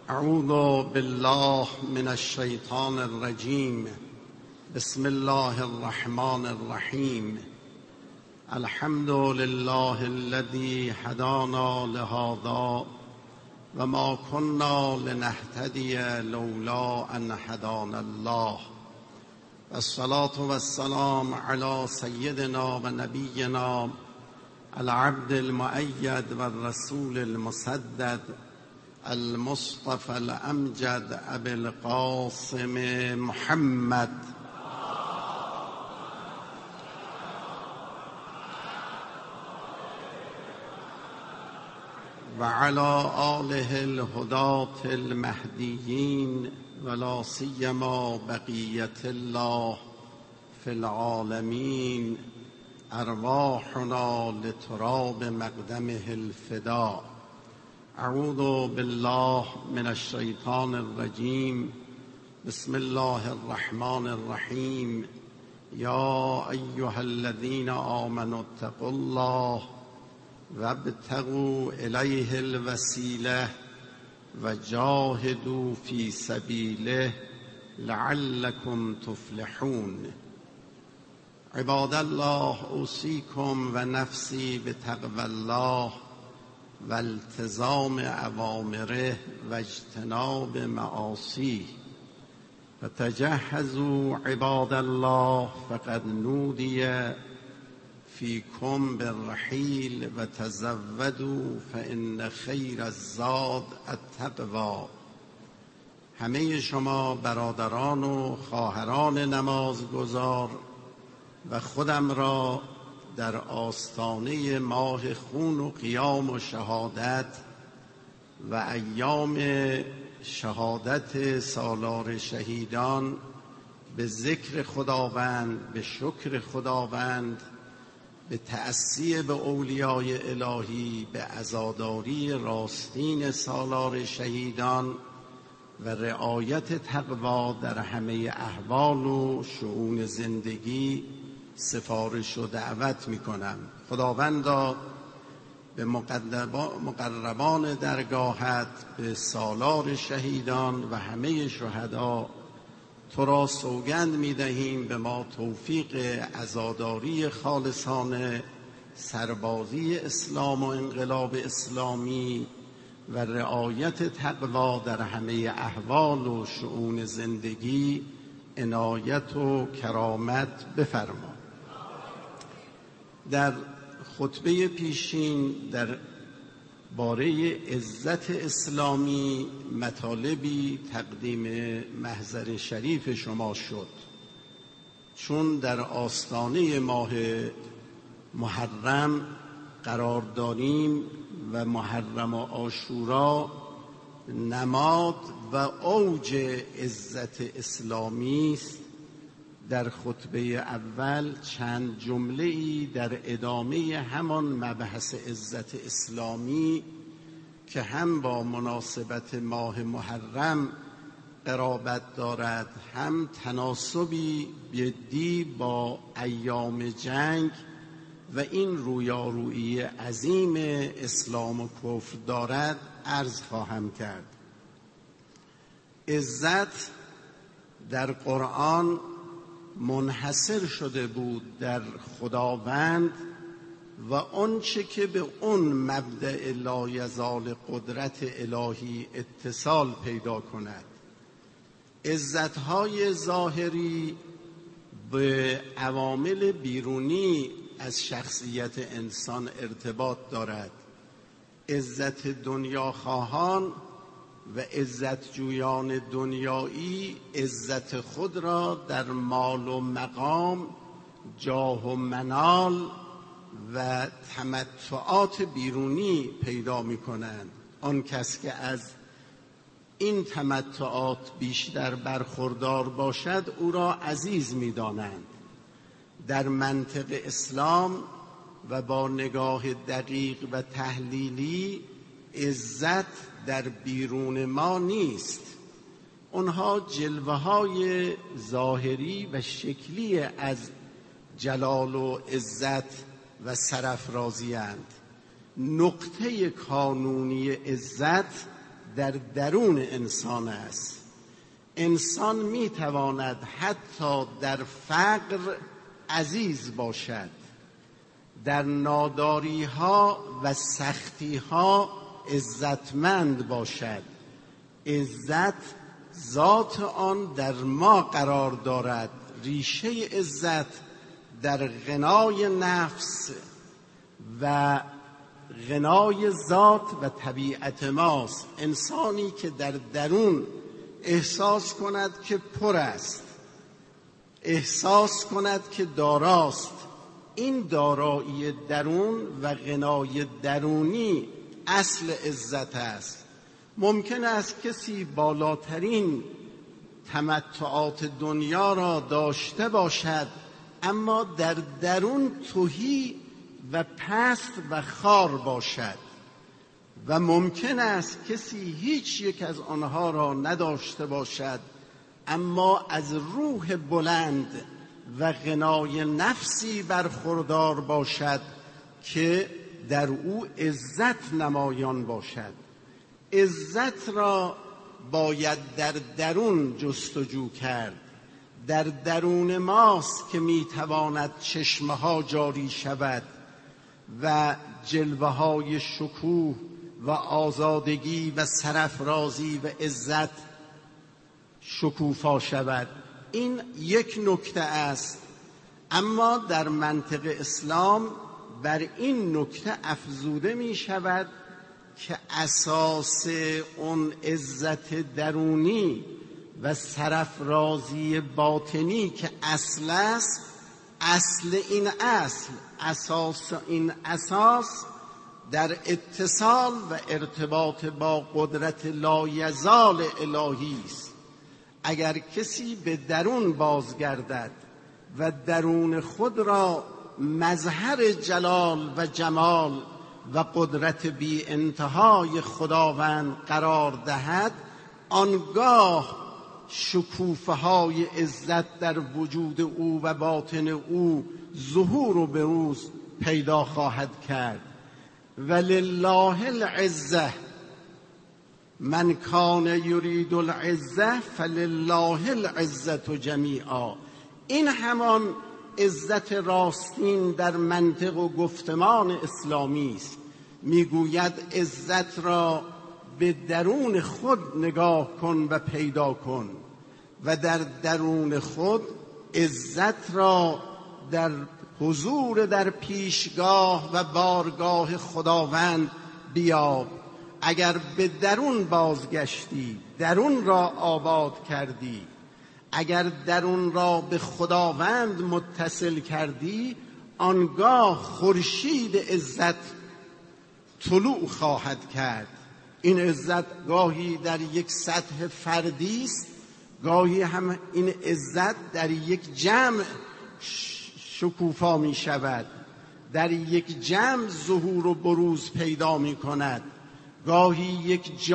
اعوذ بالله من الشیطان الرجیم. بسم الله الرحمن الرحیم. الحمد لله الذي هدانا لهذا وما كنا لنهتدي لولا ان هدانا الله. والصلاة والسلام على سيدنا ونبينا العبد المؤيد والرسول المسدد المصطفى الأمجد أبي القاسم محمد وعلى آله الهداة المهديين ولا سيما بقية الله في العالمين. أرواحنا لتراب مقدمه الفداء. اعوذ بالله من الشیطان الرجیم. بسم الله الرحمن الرحیم. یا ایها الذین آمنوا اتقوا الله وابتغوا الیه الوسیله وجاهدوا فی سبیله لعلکم تفلحون. عباد الله، اوصیکم و نفسی بتقوی الله و التزام اوامره و اجتناب معاصیه. فتجهزوا عباد الله فقد نودی فیکم بالرحیل و تزودوا فان خیر الزاد التقوی. همه شما برادران و خواهران نمازگزار و خودم را در آستانه ماه خون و قیام و شهادت و ایام شهادت سالار شهیدان به ذکر خداوند، به شکر خداوند، به تأسی به اولیای الهی، به عزاداری راستین سالار شهیدان و رعایت تقوا در همه احوال و شؤون زندگی سفارش و دعوت می کنم. خداوندا به مقربان درگاهت، به سالار شهیدان و همه شهدا تو را سوگند می دهیم به ما توفیق عزاداری خالصانه، سربازی اسلام و انقلاب اسلامی و رعایت تقوا در همه احوال و شؤون زندگی عنایت و کرامت بفرما. در خطبه پیشین در باره عزت اسلامی مطالبی تقدیم محضر شریف شما شد، چون در آستانه ماه محرم قرار داریم و محرم و عاشورا نماد و اوج عزت اسلامی است. در خطبه اول چند جمله‌ای در ادامه همان مبحث عزت اسلامی که هم با مناسبت ماه محرم قرابت دارد، هم تناسبی جدی با ایام جنگ و این رویارویی عظیم اسلام و کفر دارد عرض خواهم کرد. عزت در قرآن منحصر شده بود در خداوند و آنچه که به اون مبدأ لا یزال قدرت الهی اتصال پیدا کند. عزت‌های ظاهری به عوامل بیرونی از شخصیت انسان ارتباط دارد. عزت دنیاخواهان و عزت جویان دنیایی عزت خود را در مال و مقام، جاه و منال و تمتعات بیرونی پیدا می کنند. آن کس که از این تمتعات بیشتر برخوردار باشد او را عزیز می دانند. در منطق اسلام و با نگاه دقیق و تحلیلی عزت در بیرون ما نیست. اونها جلوه‌های ظاهری و شکلی از جلال و عزت و سرافرازی اند. نقطه کانونی عزت در درون انسان است. انسان میتواند حتی در فقر عزیز باشد، در ناداری ها و سختی ها عزتمند باشد. عزت ذات آن در ما قرار دارد. ریشه عزت در غنای نفس و غنای ذات و طبیعت ماست. انسانی که در درون احساس کند که پر است، احساس کند که داراست، این دارایی درون و غنای درونی اصل عزت است. ممکن است کسی بالاترین تمتعات دنیا را داشته باشد اما در درون تهی و پست و خار باشد و ممکن است کسی هیچ یک از آنها را نداشته باشد اما از روح بلند و غنای نفسی برخوردار باشد که در او عزت نمایان باشد. عزت را باید در درون جستجو کرد. در درون ماست که میتواند چشمه ها جاری شود و جلوه های شکوه و آزادگی و سرافرازی و عزت شکوفا شود. این یک نکته است، اما در منطق اسلام بر این نکته افزوده می شود که اساس اون عزت درونی و سرافرازی باطنی که اصل است، اصل این اصل، اساس این اساس در اتصال و ارتباط با قدرت لایزال الهی است. اگر کسی به درون بازگردد و درون خود را مظهر جلال و جمال و قدرت بی انتهای خداوند قرار دهد، آنگاه شکوفه های عزت در وجود او و باطن او ظهور و بروز پیدا خواهد کرد. ولله العزة من کان یرید العزة فلله العزة جمیعا. این همان عزت راستین در منطق و گفتمان اسلامی است. میگوید عزت را به درون خود نگاه کن و پیدا کن و در درون خود عزت را در حضور در پیشگاه و بارگاه خداوند بیاب. اگر به درون بازگشتی، درون را آباد کردی، اگر درون را به خداوند متصل کردی، آنگاه خورشید عزت طلوع خواهد کرد. این عزت گاهی در یک سطح فردی است، گاهی هم این عزت در یک جمع شکوفا می شود، در یک جمع ظهور و بروز پیدا می کند. گاهی یک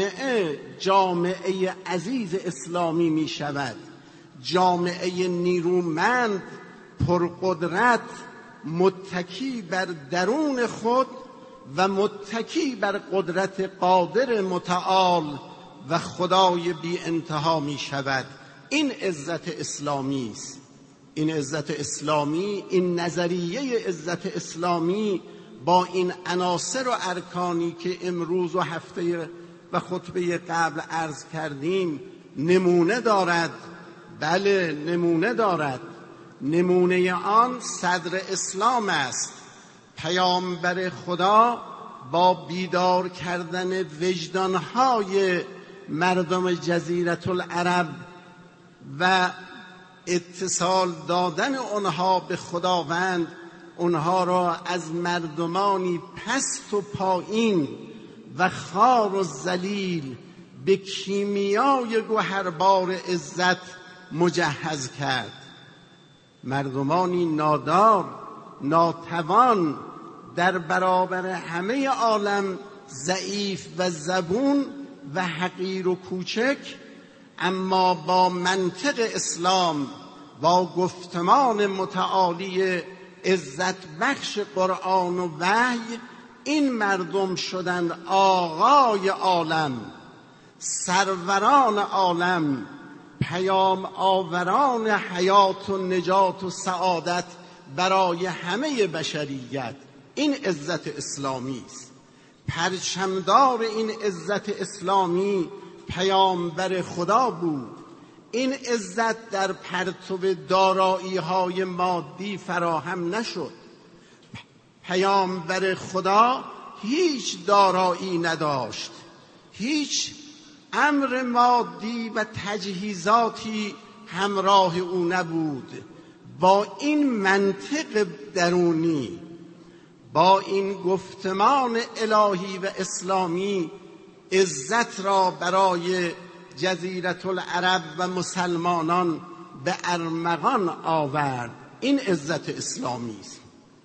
جامعه عزیز اسلامی می شود، جامعه نیرومند پرقدرت، متکی بر درون خود و متکی بر قدرت قادر متعال و خدای بی انتها می شود. این عزت اسلامی است. این عزت اسلامی، این نظریه عزت اسلامی با این عناصر و ارکانی که امروز و هفته و خطبه قبل عرض کردیم نمونه دارد. بله، نمونه دارد. نمونه آن صدر اسلام است. پیامبر خدا با بیدار کردن وجدانهای مردم جزیره العرب و اتصال دادن آنها به خداوند، آنها را از مردمانی پست و پایین و خوار و ذلیل به کیمیای گوهربار عزت مجهز کرد. مردمانی نادار، ناتوان، در برابر همه عالم ضعیف و زبون و حقیر و کوچک، اما با منطق اسلام، با گفتمان متعالی عزت بخش قرآن و وحی، این مردم شدند آقای عالم. سروران عالم، پیام آوران حیات و نجات و سعادت برای همه بشریت. این عزت اسلامی است. پرچمدار این عزت اسلامی پیامبر خدا بود. این عزت در پرتو دارایی‌های مادی فراهم نشد. پیامبر خدا هیچ دارایی نداشت، هیچ امر مادی و تجهیزاتی همراه او نبود. با این منطق درونی، با این گفتمان الهی و اسلامی، عزت را برای جزیره العرب و مسلمانان به ارمغان آورد. این عزت اسلامی است.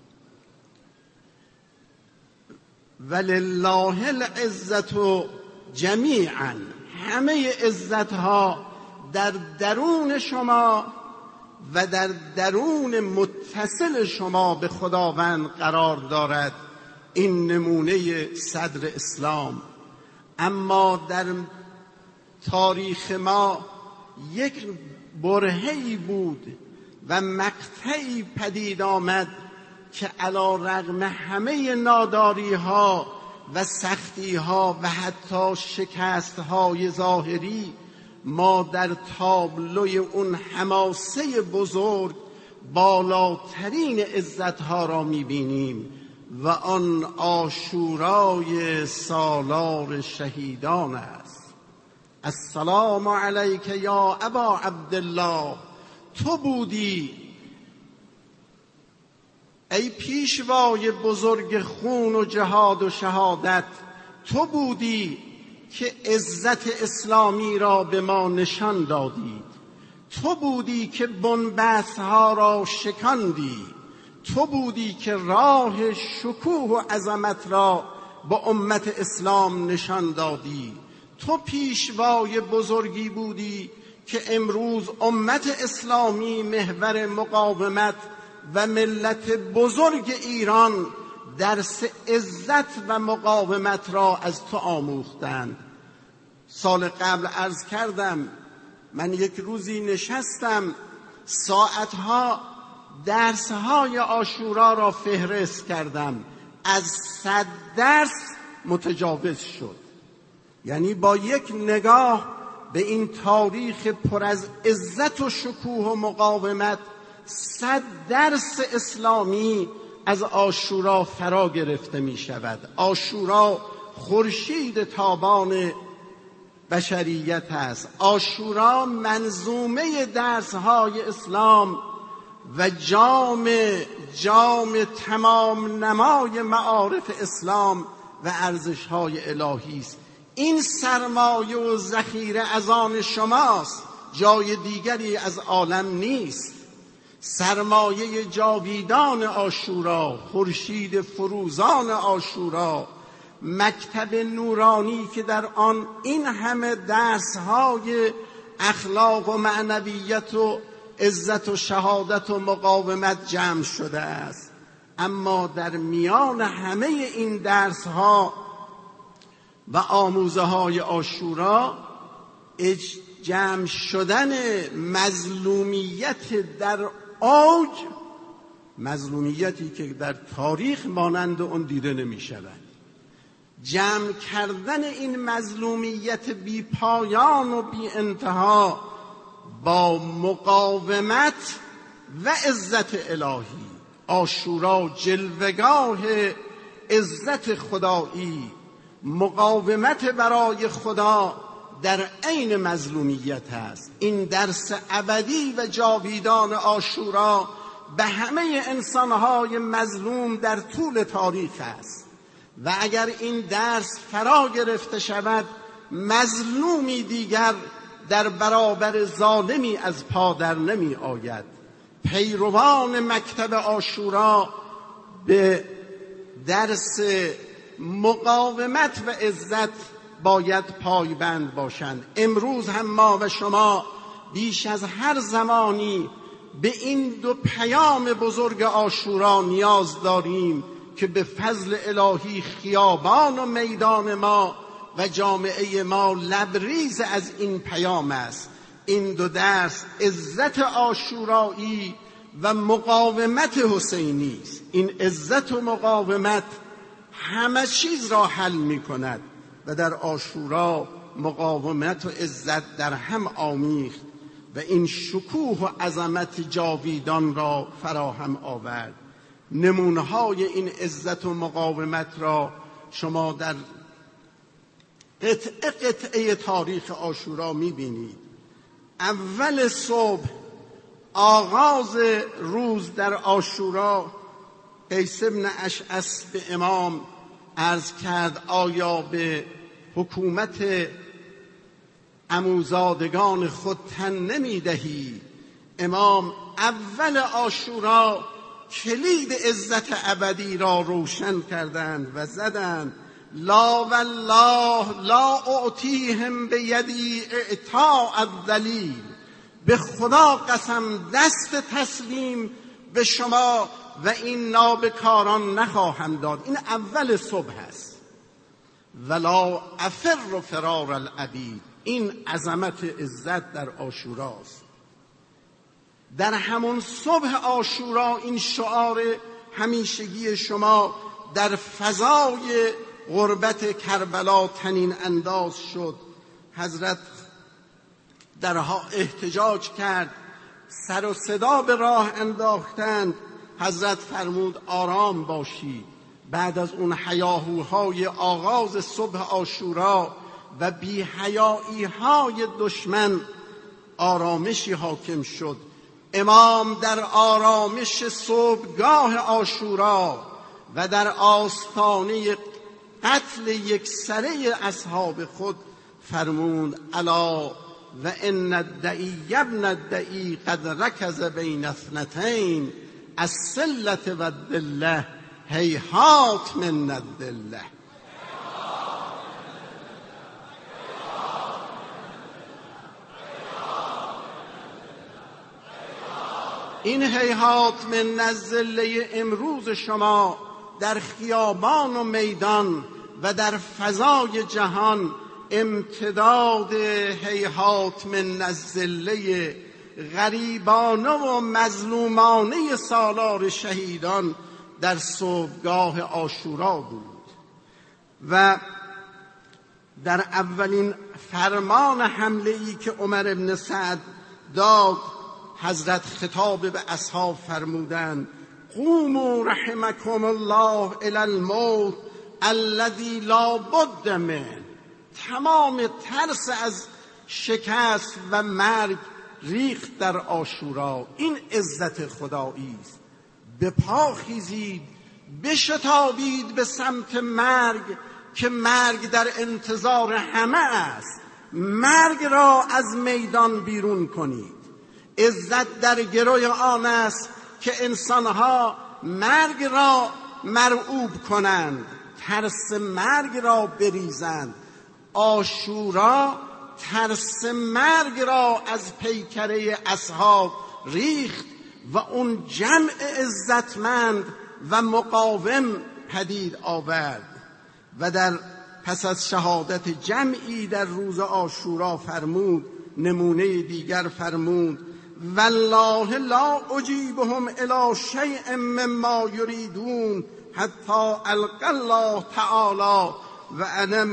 ولله العزة جمیعا، همه عزتها در درون شما و در درون متصل شما به خداوند قرار دارد. این نمونه صدر اسلام. اما در تاریخ ما یک برهه‌ای بود و مقطعی پدید آمد که علی رغم همه ناداری‌ها و سختی‌ها و حتی شکست‌های ظاهری، ما در تابلوی اون حماسه بزرگ بالاترین عزت‌ها را می‌بینیم و آن عاشورای سالار شهیدان است. السلام علیک یا ابا عبدالله، تو بودی ای پیشوای بزرگ خون و جهاد و شهادت، تو بودی که عزت اسلامی را به ما نشان دادید. تو بودی که بنبست‌ها را شکاندی. تو بودی که راه شکوه و عظمت را به امت اسلام نشان دادی. تو پیشوای بزرگی بودی که امروز امت اسلامی محور مقاومت و ملت بزرگ ایران درس عزت و مقاومت را از تو آموختند. سال قبل عرض کردم، من یک روزی نشستم ساعتها درسهای عاشورا را فهرست کردم، از 100 درس متجاوز شد. یعنی با یک نگاه به این تاریخ پر از عزت و شکوه و مقاومت 100 درس اسلامی از عاشورا فرا گرفته می شود. عاشورا خورشید تابان بشریت است. عاشورا منظومه درس‌های اسلام و جام تمام نمای معارف اسلام و ارزش‌های الهی است. این سرمایه و ذخیره از آن شماست، جای دیگری از عالم نیست. سرمایه جاویدان عاشورا، خورشید فروزان عاشورا، مکتب نورانی که در آن این همه درس‌های اخلاق و معنویت و عزت و شهادت و مقاومت جمع شده است. اما در میان همه این درس‌ها و آموزه‌های عاشورا جمع شدن مظلومیت در اوج، مظلومیتی که در تاریخ مانند اون دیده نمی شود، جمع کردن این مظلومیت بی پایان و بی انتها با مقاومت و عزت الهی. عاشورا جلوگاه عزت خدایی، مقاومت برای خدا در عین مظلومیت است. این درس ابدی و جاویدان عاشورا به همه انسانهای مظلوم در طول تاریخ است و اگر این درس فرا گرفته شود، مظلومی دیگر در برابر ظالمی از پا در نمی آید. پیروان مکتب عاشورا به درس مقاومت و عزت باید پایبند باشند. امروز هم ما و شما بیش از هر زمانی به این دو پیام بزرگ عاشورا نیاز داریم که به فضل الهی خیابان و میدان ما و جامعه ما لبریز از این پیام است. این دو درس، عزت عاشورایی و مقاومت حسینی است. این عزت و مقاومت همه چیز را حل می کند و در عاشورا مقاومت و عزت در هم آمیخت و این شکوه و عظمت جاویدان را فراهم آورد. نمونه‌های این عزت و مقاومت را شما در قطعه تاریخ عاشورا می‌بینید. اول صبح آغاز روز در عاشورا قیس بن اشعث به امام عرض کرد آیا به حکومت عموزادگان خود تن نمی‌دهی؟ امام اول عاشورا کلید عزت ابدی را روشن کردند و زدند لا والله لا اعطیهم بیدی اعطاء الذلیل. به خدا قسم دست تسلیم به شما و این نابکاران نخواهم داد. این اول صبح است. ولا افر فرار العبید. این عظمت عزت در عاشوراست. در همون صبح عاشورا این شعار همیشگی شما در فضای غربت کربلا تنین انداز شد. حضرت درها احتجاج کرد، سر و صدا به راه انداختند. حضرت فرمود آرام باشید. بعد از اون هیاهوهای آغاز صبح عاشورا و بی‌حیایی‌های دشمن آرامشی حاکم شد. امام در آرامش صبحگاه عاشورا و در آستانه قتل یکسره اصحاب خود فرمود الا و ان الدعی ابن الدعی قد رکز بین اثنتین السلة و الدله هیهات من الدله. این هیهات من الذله امروز شما در خیابان و میدان و در فضای جهان امتداد هیهات من الذله غریبانه و مظلومانه سالار شهیدان در صبحگاه عاشورا بود. و در اولین فرمان حمله‌ای که عمر بن سعد داد، حضرت خطاب به اصحاب فرمودند قوموا رحمکم الله الی الموت الذی لا بد منه. تمام ترس از شکست و مرگ ریخت در عاشورا. این عزت خدایی است. به پا خیزید، بشتابید به سمت مرگ که مرگ در انتظار همه است. مرگ را از میدان بیرون کنید. عزت در گروی آن است که انسانها مرگ را مرعوب کنند، ترس مرگ را بریزند. عاشورا ترس مرگ را از پیکره اصحاب ریخت و اون جمع عزتمند و مقاوم پدید آورد. و در پس از شهادت جمعی در روز عاشورا فرمود، نمونه دیگر فرمود والله لا اجیبهم الی شیء مما یریدون حتی القی الله تعالی و انا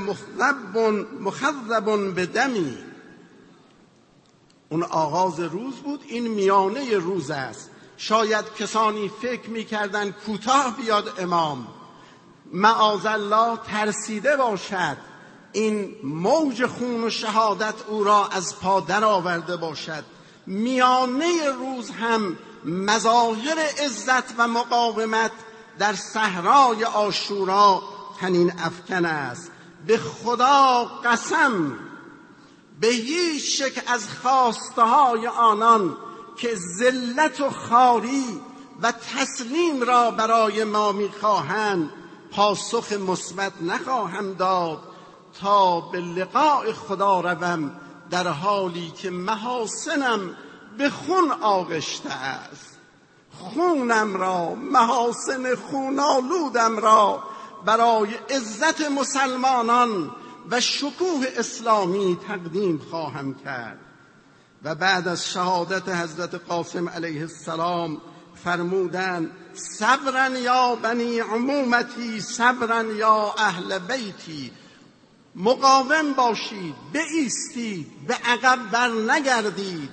مخضب بدمی. اون آغاز روز بود، این میانه روز است. شاید کسانی فکر می‌کردند کوتاه بیاد امام، معاذالله ترسیده باشد، این موج خون و شهادت او را از پا در آورده باشد. میانه روز هم مظاهر عزت و مقاومت در صحرای عاشورا تنین افکن است. به خدا قسم به هیچ شک از خواسته های آنان که ذلت و خواری و تسلیم را برای ما می‌خواهند پاسخ مثبت نخواهم داد تا به لقاء خدا روم در حالی که محاسنم به خون آغشته است. خونم را، محاسن خونالودم را برای عزت مسلمانان و شکوه اسلامی تقدیم خواهم کرد. و بعد از شهادت حضرت قاسم علیه السلام فرمودند صبرا یا بنی عمومتی، صبرا یا اهل بیتی، مقاوم باشید، بایستید، به عقب بر نگردید.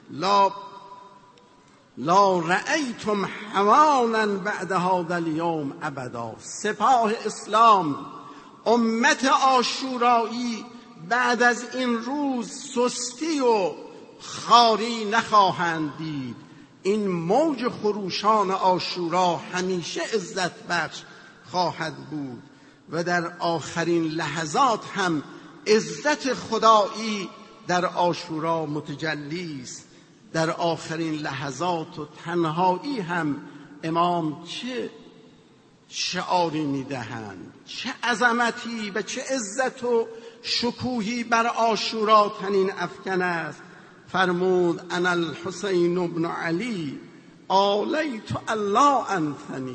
لا رأیتم هوانا بعد هذا اليوم ابدا. سپاه اسلام، امت عاشورایی بعد از این روز سستی و خاری نخواهند دید. این موج خروشان عاشورا همیشه عزت بخش خواهد بود و در آخرین لحظات هم عزت خدایی در عاشورا متجلی است. در آخرین لحظات و تنهایی هم امام چه شعاری میدهند، چه عظمتی و چه عزت و شکوهی بر عاشورا تنین افکن است. فرمود انا الحسین بن علی آلیت الله انثنی.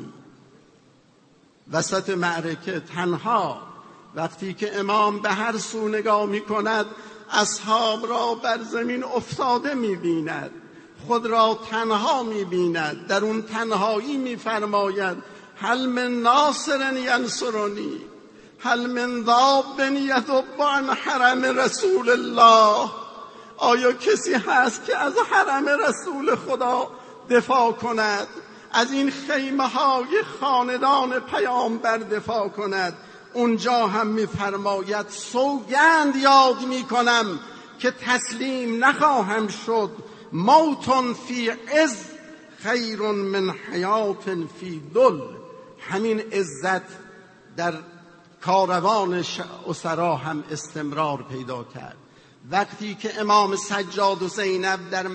وسط معرکه تنها، وقتی که امام به هر سو نگاه می کند اصحاب را بر زمین افتاده می بیند، خود را تنها می بیند. در اون تنهایی می فرماید هل من ناصر ینصرنی، هل من ذاب یذب عن حرم رسول الله. آیا کسی هست که از حرم رسول خدا دفاع کند، از این خیمه های خاندان پیامبر دفاع کند؟ اونجا هم می‌فرماید سوگند یاد می‌کنم که تسلیم نخواهم شد. موت فی عز خیر من حیات فی ذل. همین عزت در کاروان اسرا هم استمرار پیدا کرد. وقتی که امام سجاد و زینب در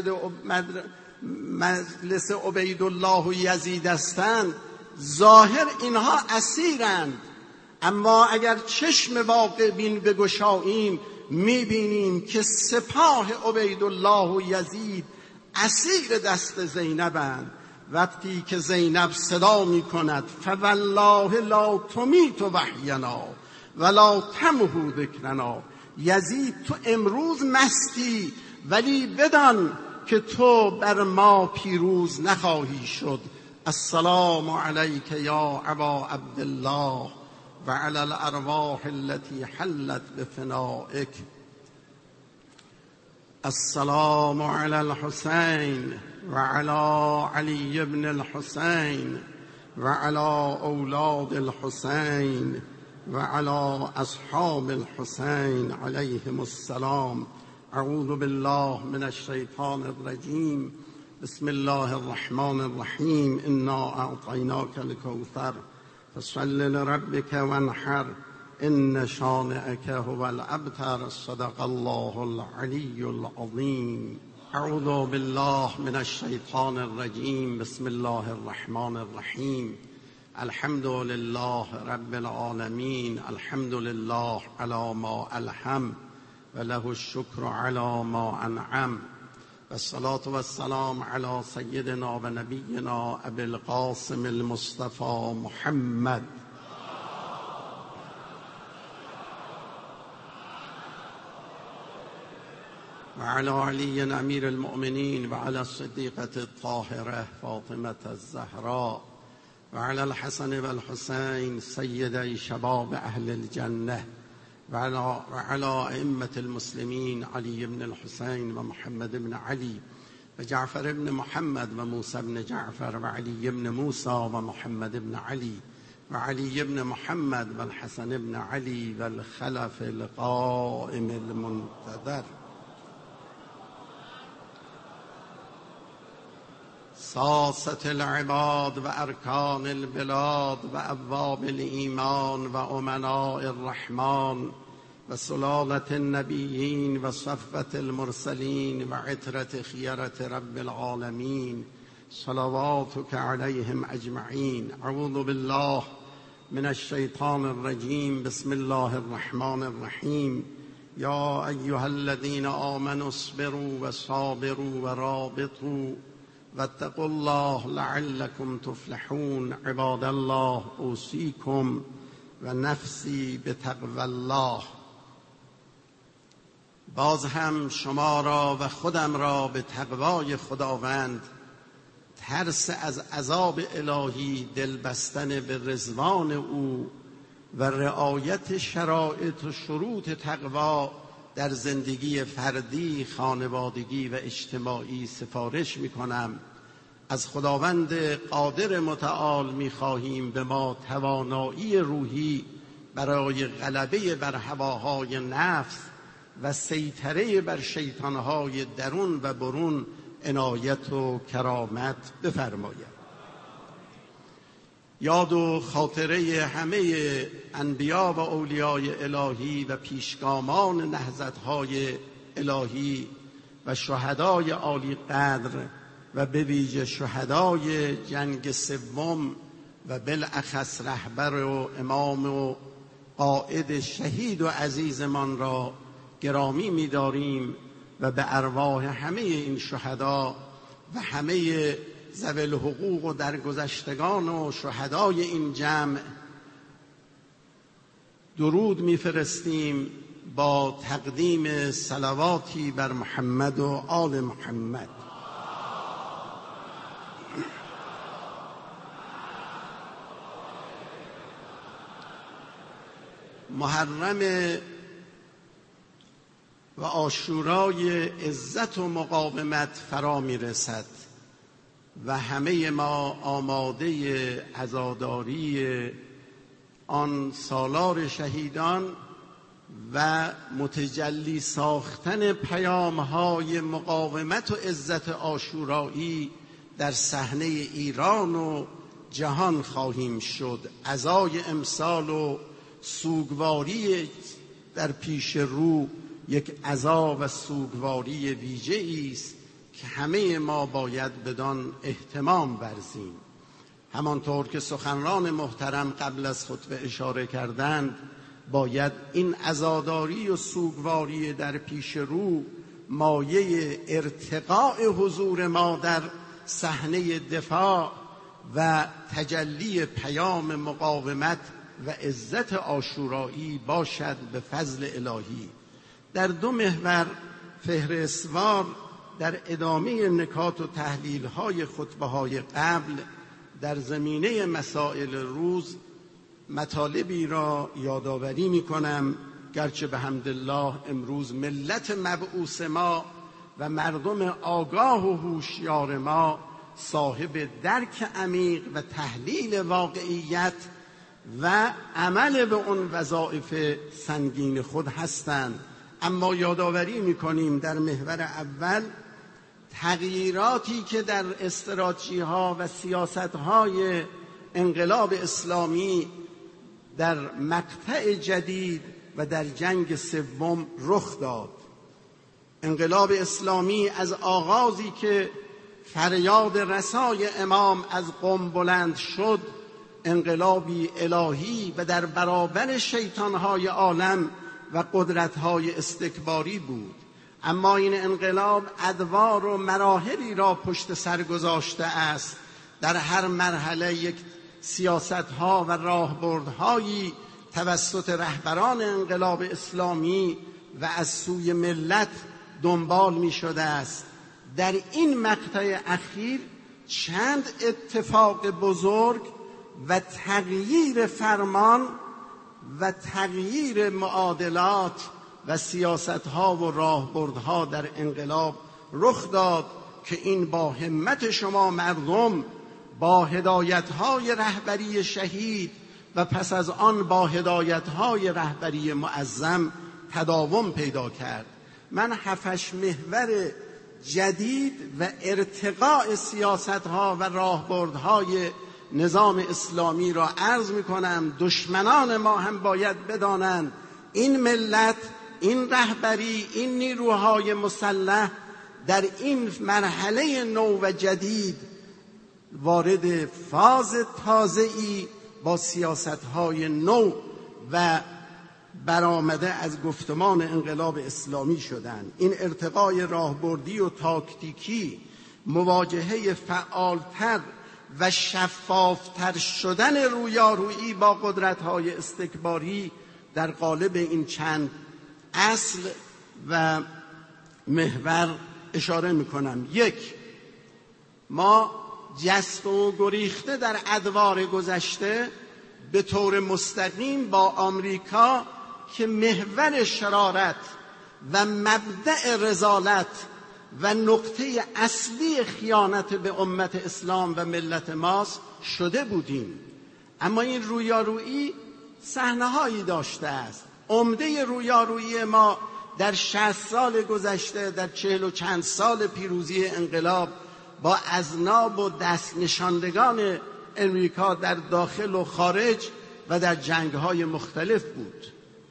مجلس عبیدالله و یزید هستند، ظاهر اینها اسیرند، اما اگر چشم واقع بین بگشاییم میبینیم که سپاه عبیدالله و یزید اسیر دست زینبند. وقتی که زینب صدا میکند فوالله لا تمیت وحینا ولا تمحو ذکرنا، یزید تو امروز مستی ولی بدان که تو بر ما پیروز نخواهی شد. السلام علیک یا ابا عبدالله و علی الارواح التي حلت بفنائک. السلام علی الحسین و علی علی بن الحسین و علی اولاد الحسین و علی اصحاب الحسین علیهم السلام. اعوذ بالله من الشیطان الرجیم. بسم الله الرحمن الرحیم. انا اعطیناک الکوثر فصل لربک وانحر ان شانئک هو الابتر. صدق الله العلی العظیم. اعوذ بالله من الشیطان الرجیم. بسم الله الرحمن الرحیم. الحمد لله رب العالمین. الحمد لله علی ما الهم و له الشکر علی ما انعم. والصلاة والسلام علی سیدنا و نبینا ابی القاسم المصطفى محمد و علی علی امیر المؤمنین و علی الصدیقة الطاهرة فاطمة الزهراء و علی الحسن و الحسین سیدی شباب اهل الجنه و علی ائمة المسلمین علی بن الحسین و محمد بن علی و جعفر بن محمد و موسی بن جعفر و علی بن موسی و محمد بن علی و علی بن محمد و الحسن بن علی و الخلف القائم المنتظر. ساسة العباد و ارکان البلاد و ابواب الایمان و امناء الرحمن و سلالة النبیین و صفوة المرسلین و عترة خیرة رب العالمین صلواتک علیهم اجمعین. اعوذ بالله من الشیطان الرجیم. بسم الله الرحمن الرحیم. یا ایها الذین آمنوا اصبروا و صابروا و رابطوا واتقوا الله لعلكم تفلحون. عباد الله اوصيكم و نفسی به تقوی الله. باز هم شما را و خودم را به تقوای خداوند، ترس از عذاب الهی، دل بستن به رضوان او و رعایت شرایط و شروط تقوا در زندگی فردی، خانوادگی و اجتماعی سفارش می‌کنم. از خداوند قادر متعال می‌خواهیم به ما توانایی روحی برای غلبه بر هواهای نفس و سیطره بر شیطانهای درون و برون عنایت و کرامت بفرماید. یاد و خاطره همه انبیا و اولیای الهی و پیشگامان نهضت‌های الهی و شهدای عالی قدر و به ویژه شهدای جنگ سوم و بالاخص رهبر و امام و قائد شهید و عزیزمان را گرامی می‌داریم و به ارواح همه این شهدا و همه ذوی الحقوق و درگذشتگان و شهدای این جمع درود می‌فرستیم با تقدیم صلواتی بر محمد و آل محمد. محرم و عاشورای عزت و مقاومت فرا میرسد و همه ما آماده عزاداری آن سالار شهیدان و متجلی ساختن پیام‌های مقاومت و عزت عاشورایی در صحنه ایران و جهان خواهیم شد. عزای امسال و سوگواری در پیش رو یک عزا و سوگواری ویژه‌ای است که همه ما باید بدان اهتمام ورزیم. همانطور که سخنران محترم قبل از خطبه اشاره کردند، باید این عزاداری و سوگواری در پیش رو مایه ارتقاء حضور ما در صحنه دفاع و تجلی پیام مقاومت و عزت عاشورایی باشد به فضل الهی. در دو محور فهرستوار در ادامه نکات و تحلیل‌های خطبه‌های قبل در زمینه مسائل روز مطالبی را یادآوری می‌کنم، گرچه به حمدالله امروز ملت مبعوث ما و مردم آگاه و هوشیار ما صاحب درک عمیق و تحلیل واقعیت و عمل به اون وظایف سنگین خود هستند. اما یادآوری می‌کنیم در محور اول تغییراتی که در استراتژی‌ها و سیاست‌های انقلاب اسلامی در مقطع جدید و در جنگ سوم رخ داد. انقلاب اسلامی از آغازی که فریاد رسای امام از قم بلند شد، انقلابی الهی و در برابر شیطان‌های عالم و قدرت‌های استکباری بود. اما این انقلاب ادوار و مراحلی را پشت سر گذاشته است. در هر مرحله یک سیاست‌ها و راهبردهایی توسط رهبران انقلاب اسلامی و از سوی ملت دنبال می‌شده است. در این مقطع اخیر چند اتفاق بزرگ و تغییر فرمان و تغییر معادلات و سیاست‌ها و راهبردها در انقلاب رخ داد که این با همت شما مردم، با هدایت‌های رهبری شهید و پس از آن با هدایت‌های رهبری معظم تداوم پیدا کرد. من 7 محور جدید و ارتقاء سیاست‌ها و راهبردهای نظام اسلامی را عرض می‌کنم. دشمنان ما هم باید بدانند این ملت، این رهبری، این نیروهای مسلح در این مرحله نو و جدید وارد فاز تازه‌ای با سیاست‌های نو و برآمده از گفتمان انقلاب اسلامی شدند. این ارتقای راهبردی و تاکتیکی، مواجهه فعالتر و شفافتر شدن رویارویی با قدرت‌های استکباری در قالب این چند اصل و محور اشاره میکنم. یک، ما جست و گریخته در ادوار گذشته به طور مستقیم با آمریکا که محور شرارت و مبدأ رذالت و نقطه اصلی خیانت به امت اسلام و ملت ماست شده بودیم. اما این رویارویی صحنه‌هایی داشته است. عمده رویارویی ما در 60 سال گذشته، در 40 و چند سال پیروزی انقلاب با اذناب و دست نشاندگان امریکا در داخل و خارج و در جنگ‌های مختلف بود.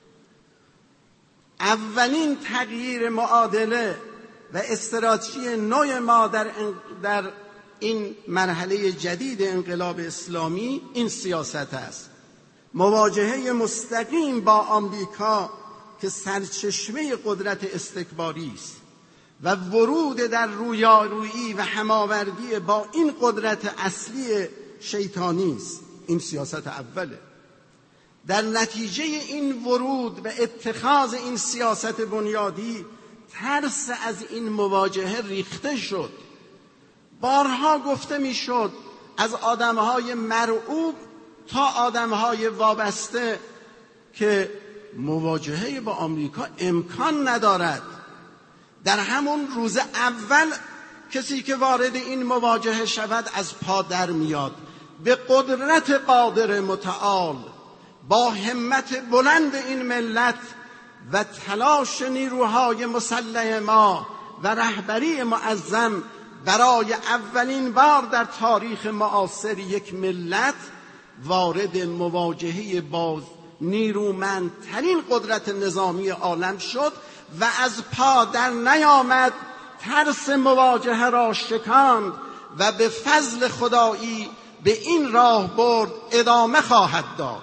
اولین تغییر معادله و استراتژی نو ما در این مرحله جدید انقلاب اسلامی این سیاست است. مواجهه مستقیم با آمریکا که سرچشمه قدرت استکباری است و ورود در رویارویی و هماوردی با این قدرت اصلی شیطانی است. این سیاست اوله. در نتیجه این ورود و اتخاذ این سیاست بنیادی ترس از این مواجهه ریخته شد. بارها گفته میشد از آدمهای مرعوب تا آدمهای وابسته که مواجهه با آمریکا امکان ندارد. در همون روز اول کسی که وارد این مواجهه شود از پا در میاد. به قدرت قادر متعال، با همت بلند این ملت و تلاش نیروهای مسلح ما و رهبری معظم برای اولین بار در تاریخ معاصر یک ملت وارد مواجهه با نیرومندترین قدرت نظامی عالم شد و از پا در نیامد. ترس مواجهه را شکاند و به فضل خدایی به این راه برد ادامه خواهد داد.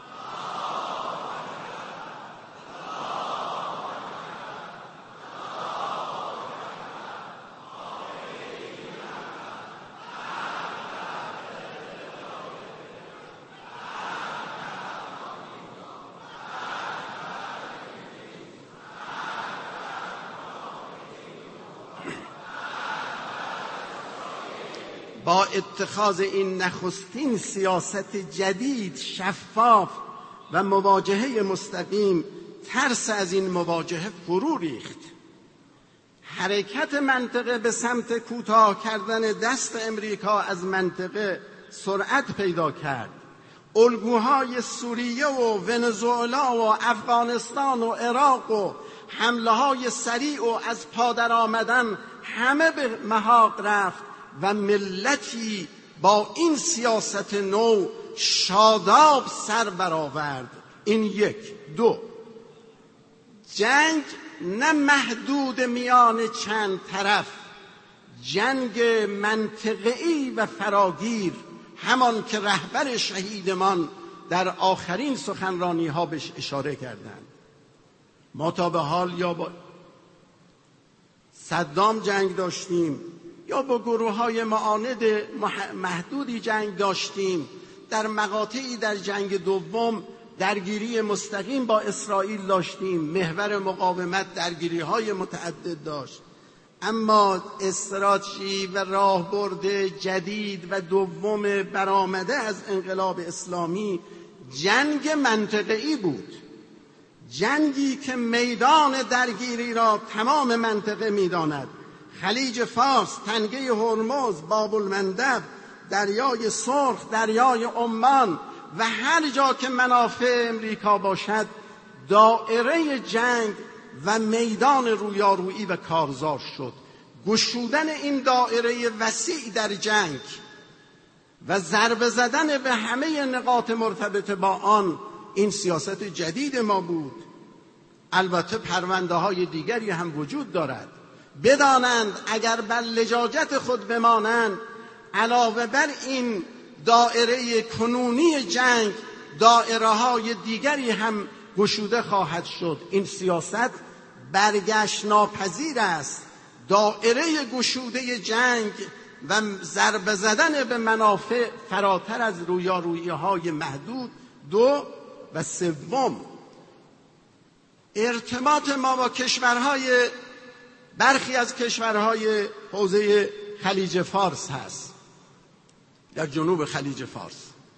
با اتخاذ این نخستین سیاست جدید، شفاف و مواجهه مستقیم، ترس از این مواجهه فرو ریخت. حرکت منطقه به سمت کوتاه کردن دست امریکا از منطقه سرعت پیدا کرد. الگوهای سوریه و ونزوئلا و افغانستان و عراق و حمله های سریع و از پادر آمدن همه به محاق رفت و ملتی با این سیاست نو شاداب سر برآورد. این یک. دو، جنگ نه محدود میان چند طرف، جنگ منطقه‌ای و فراگیر، همان که رهبر شهیدمان در آخرین سخنرانی‌ها بهش اشاره کردند. ما تا به حال یا با صدام جنگ داشتیم یا با گروه‌های معاند محدودی جنگ داشتیم. در مقاطعی در جنگ دوم درگیری مستقیم با اسرائیل داشتیم. محور مقاومت درگیری‌های متعدد داشت. اما استراتژی و راهبرد جدید و دوم برآمده از انقلاب اسلامی جنگ منطقه‌ای بود. جنگی که میدان درگیری را تمام منطقه می‌داند. خلیج فارس، تنگه هرمز، باب المندب، دریای سرخ، دریای عمان و هر جا که منافع امریکا باشد دایره جنگ و میدان رویارویی و کارزار شد. گشودن این دایره وسیع در جنگ و ضربه زدن به همه نقاط مرتبط با آن، این سیاست جدید ما بود. البته پرونده های دیگری هم وجود دارد. بدانند اگر بر لجاجت خود بمانند، علاوه بر این دایره کنونی جنگ دایره های دیگری هم گشوده خواهد شد. این سیاست برگشت ناپذیر است. دایره گشوده جنگ و ضربه زدن به منافع فراتر از رویارویی‌های محدود. 2 و 3 ارتباط ما با کشورهای برخی از کشورهای حوزه خلیج فارس هست. در جنوب خلیج فارس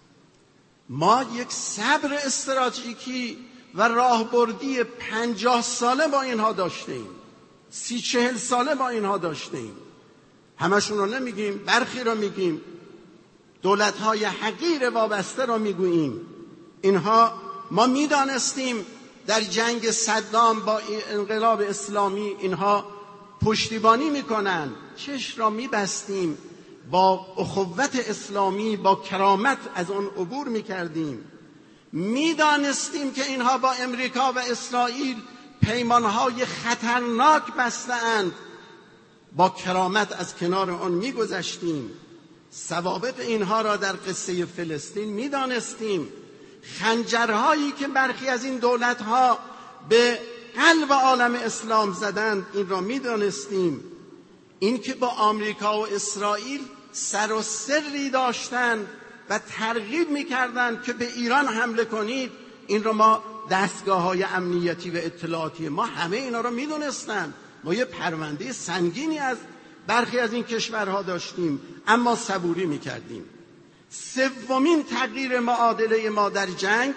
ما یک صبر استراتژیکی و راهبردی 50 ساله با اینها داشته ایم، 30-40 ساله با اینها داشته ایم. همشون رو نمیگیم، برخی رو میگیم، دولت‌های حقیر وابسته رو میگوییم. اینها ما میدانستیم در جنگ صدام با انقلاب اسلامی اینها پشتیبانی میکنن، چشم را میبستیم، با اخوت اسلامی با کرامت از اون عبور میکردیم. میدانستیم که اینها با امریکا و اسرائیل پیمانهای خطرناک بسته‌اند، با کرامت از کنار آن میگذشتیم. ثوابت اینها را در قصه فلسطین میدانستیم. خنجرهایی که برخی از این دولتها به قلب عالم اسلام زدند این را میدانستیم. این که با آمریکا و اسرائیل سر و سری داشتند و ترغیب میکردند که به ایران حمله کنید، این را ما دستگاه‌های امنیتی و اطلاعاتی ما همه اینا را میدونستند. ما یه پرونده سنگینی از برخی از این کشورها داشتیم، اما صبوری میکردیم. 3 تغییر معادله ما در جنگ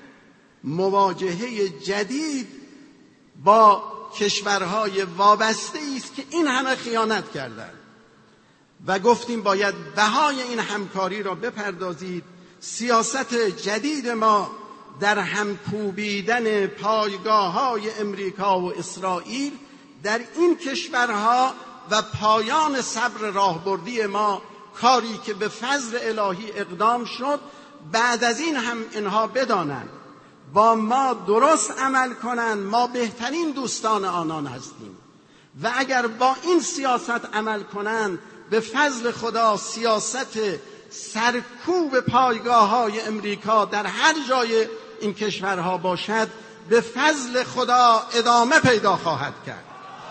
مواجهه جدید با کشورهای وابسته است که این همه خیانت کردند و گفتیم باید بهای این همکاری را بپردازید. سیاست جدید ما در همکوبیدن پایگاه‌های امریکا و اسرائیل در این کشورها و پایان صبر راهبردی ما، کاری که به فضل الهی اقدام شد، بعد از این هم اینها بدانند با ما درست عمل کنند، ما بهترین دوستان آنان هستیم و اگر با این سیاست عمل کنند به فضل خدا سیاست سرکوب پایگاه‌های امریکا در هر جای این کشورها باشد به فضل خدا ادامه پیدا خواهد کرد.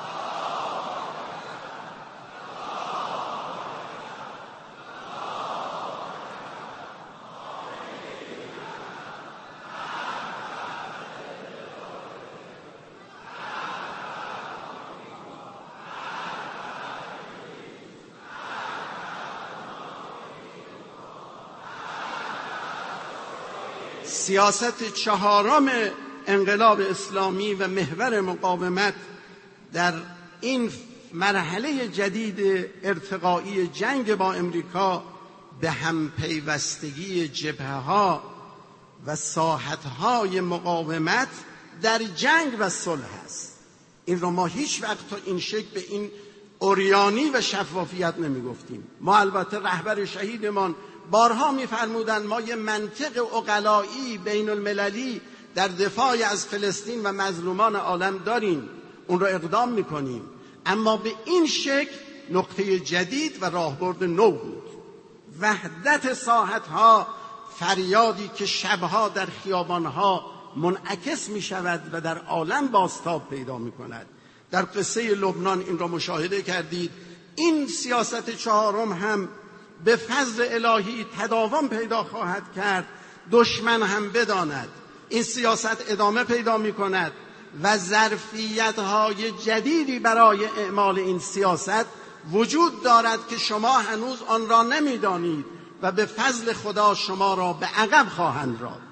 سیاست 4 انقلاب اسلامی و محور مقاومت در این مرحله جدید ارتقایی جنگ با امریکا به همپیوستگی جبهه‌ها و ساحت‌های مقاومت در جنگ و صلح است. این رو ما هیچ وقت تا این شکل به این عریانی و شفافیت نمی‌گفتیم. ما البته رهبر شهیدمان بارها می‌فرمودند ما یه منطق عقلایی بین المللی در دفاع از فلسطین و مظلومان عالم داریم، اون رو اقدام می‌کنیم، اما به این شکل نقطه جدید و راهبرد نو بود. وحدت ساحت‌ها، فریادی که شبها در خیابان‌ها منعکس می‌شود و در عالم بازتاب پیدا می‌کند. در قصه لبنان این را مشاهده کردید. این سیاست 4 هم به فضل الهی تداوم پیدا خواهد کرد. دشمن هم بداند این سیاست ادامه پیدا می‌کند و ظرفیت‌های جدیدی برای اعمال این سیاست وجود دارد که شما هنوز آن را نمی‌دانید و به فضل خدا شما را به عقب خواهند راند.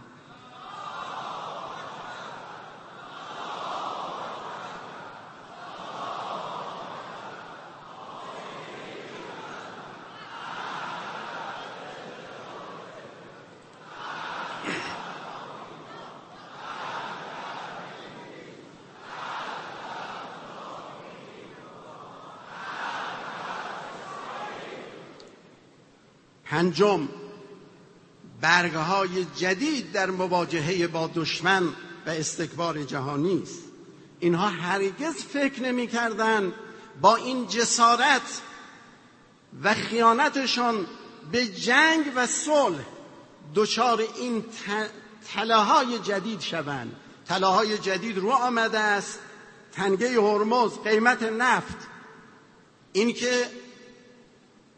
پنجم، برگ‌های جدید در مواجهه با دشمن و استکبار جهانی است. اینها هرگز فکر نمی‌کردند با این جسارت و خیانتشان به جنگ و صلح دچار این تله‌های جدید شوند. تله‌های جدید رو آمده است: تنگه هرمز، قیمت نفت، این که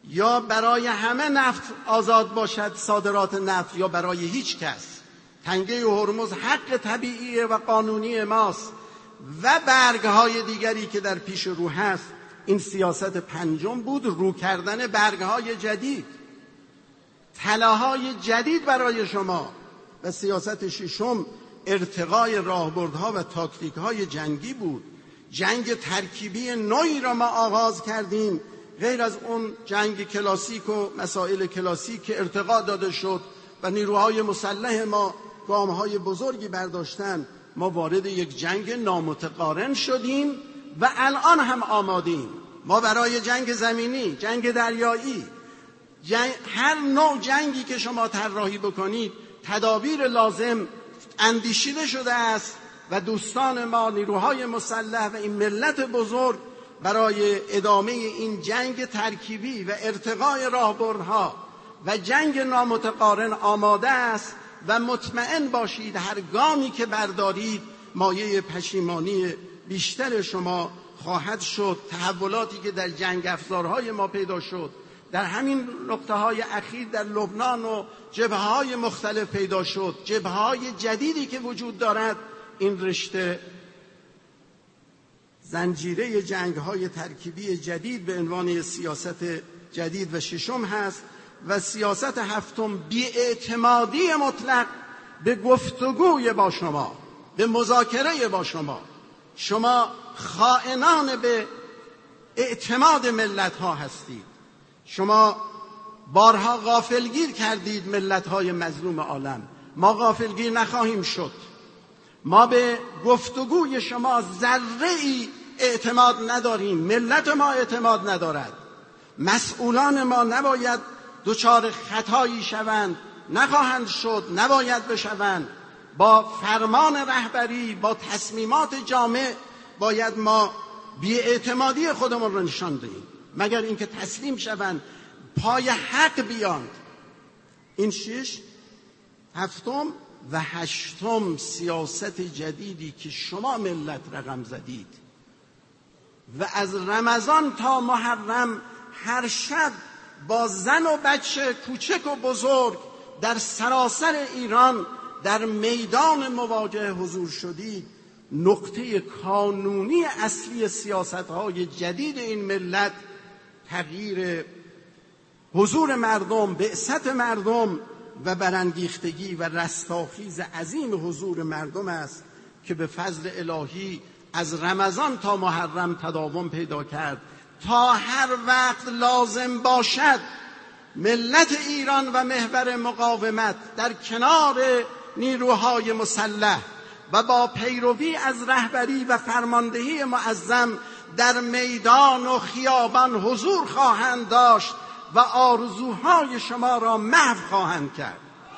یا برای همه نفت آزاد باشد صادرات نفت یا برای هیچ کس. تنگه هرمز حق طبیعی و قانونی ماست و برگهای دیگری که در پیش رو هست. این سیاست پنجم بود، رو کردن برگهای جدید، طلاهای جدید برای شما. و سیاست ششم ارتقای راهبردها و تاکتیکهای جنگی بود. جنگ ترکیبی نوعی را ما آغاز کردیم، غیر از اون جنگ کلاسیک و مسائل کلاسیک که ارتقا داده شد و نیروهای مسلح ما گام‌های بزرگی برداشتن. ما وارد یک جنگ نامتقارن شدیم و الان هم آمادیم. ما برای جنگ زمینی، جنگ دریایی، هر نوع جنگی که شما طراحی بکنید تدابیر لازم اندیشیده شده است و دوستان ما نیروهای مسلح و این ملت بزرگ برای ادامه این جنگ ترکیبی و ارتقای راهبردها و جنگ نامتقارن آماده است و مطمئن باشید هر گامی که بردارید مایه پشیمانی بیشتر شما خواهد شد. تحولاتی که در جنگ افزارهای ما پیدا شد در همین نقطه‌های اخیر در لبنان و جبهه‌های مختلف پیدا شد، جبهه‌های جدیدی که وجود دارد، این رشته زنجیره جنگ‌های ترکیبی جدید به عنوان سیاست جدید و ششم هست. و سیاست هفتم بی‌اعتمادی مطلق به گفتگوی با شما، به مذاکره با شما. شما خائنان به اعتماد ملت‌ها هستید. شما بارها غافلگیر کردید ملت‌های مظلوم عالم. ما غافلگیر نخواهیم شد. ما به گفتگوی شما ذره‌ای اعتماد نداریم. ملت ما اعتماد ندارد. مسئولان ما نباید دچار خطایی شوند، نخواهند شد، نباید بشوند. با فرمان رهبری، با تصمیمات جامع باید ما بی‌اعتمادی خودمون را نشان دهیم، مگر اینکه تسلیم شوند، پای حق بیاند. این شش، هفتم و هشتم سیاست جدیدی که شما ملت رقم زدید و از رمضان تا محرم هر شب با زن و بچه، کوچک و بزرگ در سراسر ایران در میدان مواجهه حضور شدید. نقطه کانونی اصلی سیاست‌های جدید این ملت تغییر حضور مردم، بعثت مردم و برانگیختگی و رستاخیز عظیم حضور مردم است که به فضل الهی از رمضان تا محرم تداوم پیدا کرد. تا هر وقت لازم باشد ملت ایران و محور مقاومت در کنار نیروهای مسلح و با پیروی از رهبری و فرماندهی معظم در میدان و خیابان حضور خواهند داشت و آرزوهای شما را محو خواهند کرد.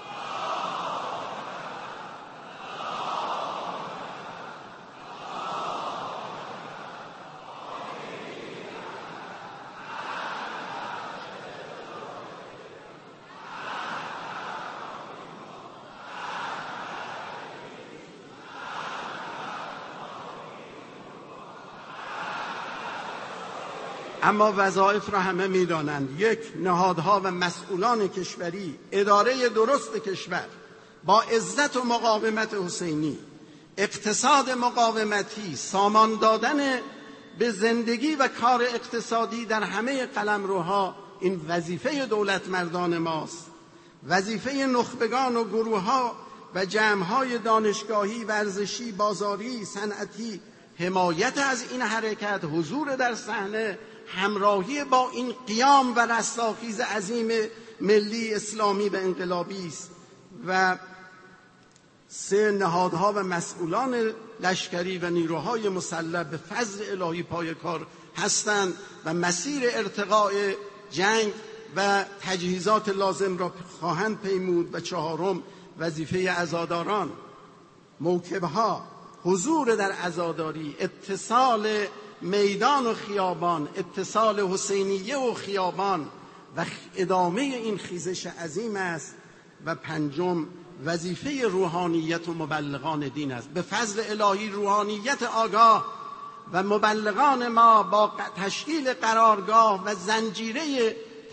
اما وظایف را همه می‌دانند. یک، نهادها و مسئولان کشوری، اداره درست کشور با عزت و مقاومت حسینی، اقتصاد مقاومتی، سامان دادن به زندگی و کار اقتصادی در همه قلمروها، این وظیفه دولت مردان ماست. وظیفه نخبگان و گروه‌ها و جمع‌های دانشگاهی، ورزشی، بازاری، صنعتی، حمایت از این حرکت، حضور در صحنه، همراهی با این قیام و رستاخیز عظیم ملی اسلامی و انقلابی است. و سه، نهادها و مسئولان لشکری و نیروهای مسلح به فضل الهی پای کار هستند و مسیر ارتقاء جنگ و تجهیزات لازم را خواهند پیمود. و چهارم، وظیفه عزاداران، موکبها، حضور در عزاداری، اتصال میدان و خیابان، اتصال حسینیه و خیابان و ادامه این خیزش عظیم است. و پنجم، وظیفه روحانیت و مبلغان دین است. به فضل الهی روحانیت آگاه و مبلغان ما با تشکیل قرارگاه و زنجیره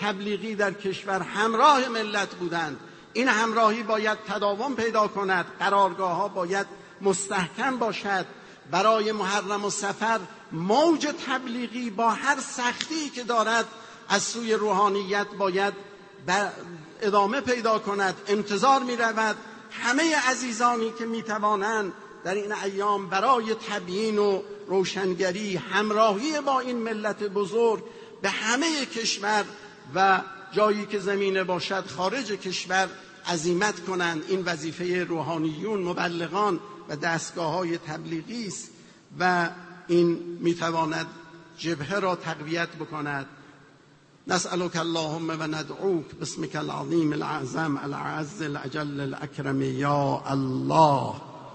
تبلیغی در کشور همراه ملت بودند. این همراهی باید تداوم پیدا کند، قرارگاه‌ها باید مستحکم باشد. برای محرم و صفر موج تبلیغی با هر سختی که دارد از سوی روحانیت باید ادامه پیدا کند. انتظار می رود همه عزیزانی که می توانند در این ایام برای تبیین و روشنگری همراهی با این ملت بزرگ به همه کشور و جایی که زمینه باشد خارج کشور عزیمت کنند. این وظیفه روحانیون، مبلغان و دستگاه‌های تبلیغی است و این میتواند جبهه را تقویت بکند. نسألك اللهم و ندعوك باسمك العظیم الاعظم الاعز الاجل الاکرم یا الله.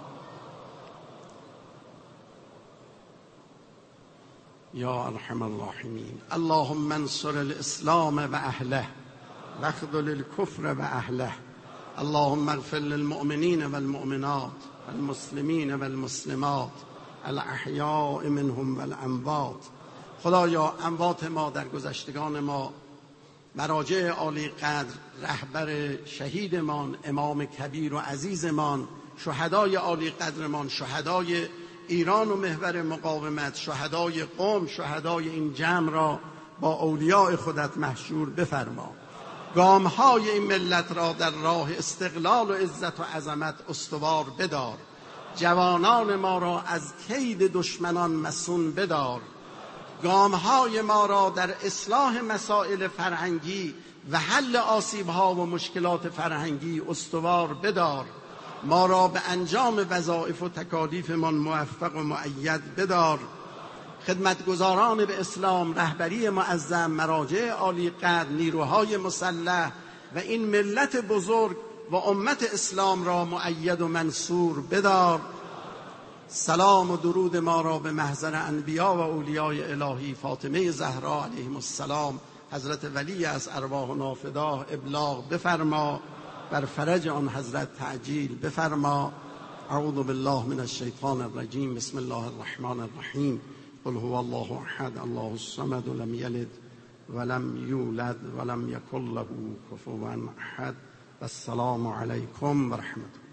یا ارحم الراحمین. اللهم انصر الاسلام و اهله واخذل الكفر و اهله. اللهم اغفر للمؤمنین والمؤمنات والمسلمین والمسلمات الاحیاء منهم والاموات. خدایا اموات ما، در گذشتگان ما، مراجع عالی قدر، رهبر شهیدمان، امام کبیر و عزیزمان، شهدای عالی قدرمان، شهدای ایران و محور مقاومت، شهدای قم، شهدای این جمع را با اولیاء خودت محشور بفرما. گامهای این ملت را در راه استقلال و عزت و عظمت استوار بدار. جوانان ما را از کید دشمنان مصون بدار. گامهای ما را در اصلاح مسائل فرهنگی و حل آسیبها و مشکلات فرهنگی استوار بدار. ما را به انجام وظایف و تکالیفمان موفق و مؤید بدار. خدمتگزاران به اسلام، رهبری معظم، مراجع عالی قدر، نیروهای مسلح و این ملت بزرگ و امت اسلام را مؤید و منصور بدار. سلام و درود ما را به محضر انبیا و اولیای الهی فاطمه زهرا علیهم السلام، حضرت ولی از ارواح نافداه ابلاغ بفرما. بر فرج آن حضرت تعجیل بفرما. اعوذ بالله من الشیطان الرجیم. بسم الله الرحمن الرحیم. قل هو الله احد الله الصمد لم یلد ولم یولد ولم یکن له کفوا احد. والسلام علیکم و رحمت الله.